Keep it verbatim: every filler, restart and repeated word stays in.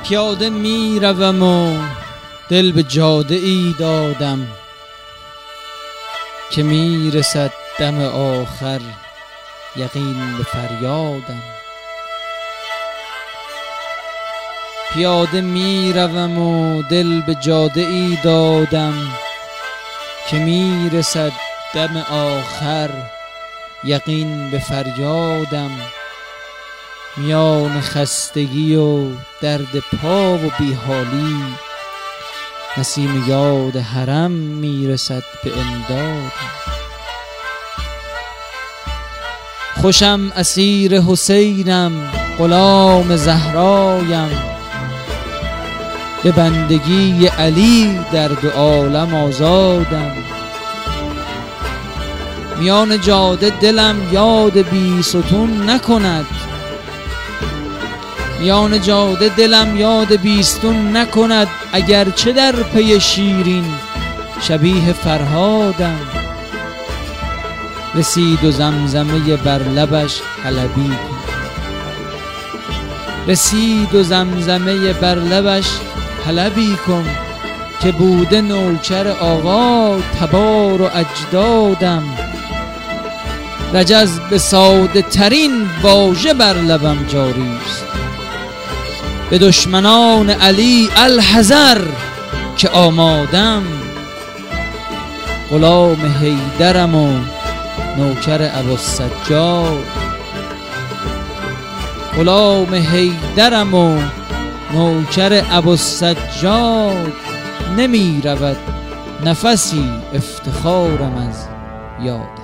پیاده می روم و دل به جاده ای دادم که می رسد دم آخر یقین به فریادم. پیاده می روم و دل به جاده ای دادم که می رسد دم آخر یقین به فریادم. میان خستگی و درد پا و بیحالی نسیم یاد حرم میرسد به امدادم. خوشم اسیر حسینم غلام زهرایم، به بندگی علی در دو عالم آزادم. میان جاده دلم یاد بی ستون نکند، میان جاده دلم یاد بیستون نکند، اگرچه در پی شیرین شبیه فرهادم. رسید و زمزمه بر لبش حلبی کن، رسید و زمزمه بر لبش حلبی کن که بوده نوکر آقا تبار و اجدادم. رجز به ساده ترین واژه بر لبم جاری است، به دشمنان علی الحذر که آمادم. غلام حیدرم و نوکر ابوالسجاد، غلام حیدرم و نوکر ابوالسجاد. نمی رود نفسی افتخارم از یاد.